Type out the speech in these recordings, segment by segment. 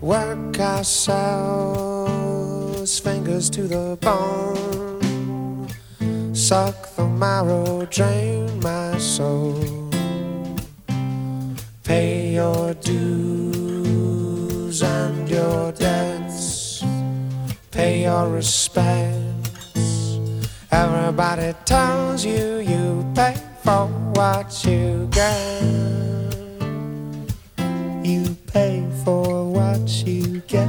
work ourselves, fingers to the bone, suck the marrow, drain my soul. Pay your dues and your debts, pay your respects. Everybody tells you you pay for what you get. You pay for what you get.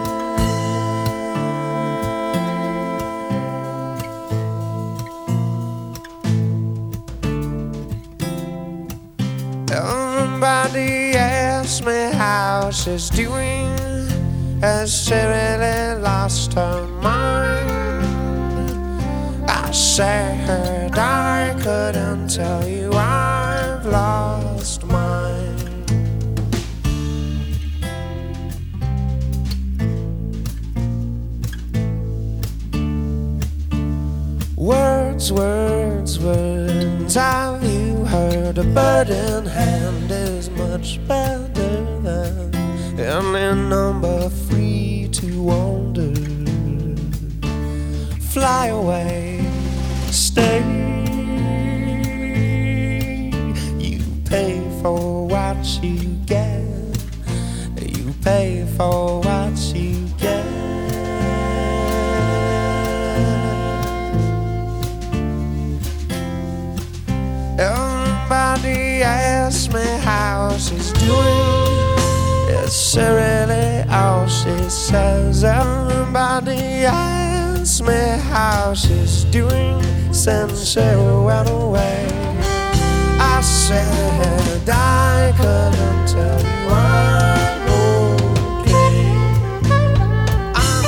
Everybody asks me how she's doing. Has she really lost her mind? I said I couldn't tell you I've lost mine. Words, words, words. Have you heard a bird in hand is much better than any number free to wander? Fly away, stay. You pay for what you get. You pay for what you get. Everybody asks me how she's doing. It's really all she says. Everybody asks me how she's doing since she went away. I said I couldn't tell you I'm okay. I'm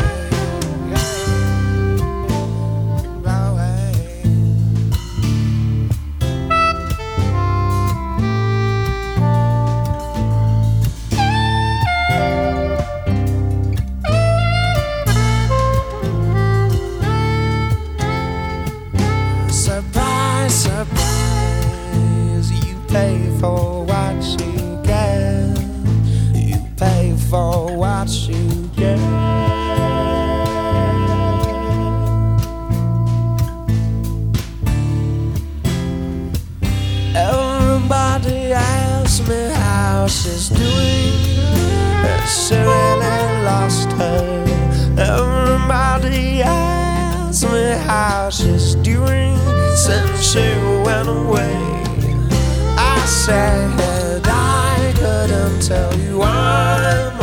okay. Surprise, surprise, you pay for what you get. You pay for what you get. Everybody asks me how she's doing. She really lost her. Everybody asks me how she's doing since she went away. I said I couldn't tell you I'm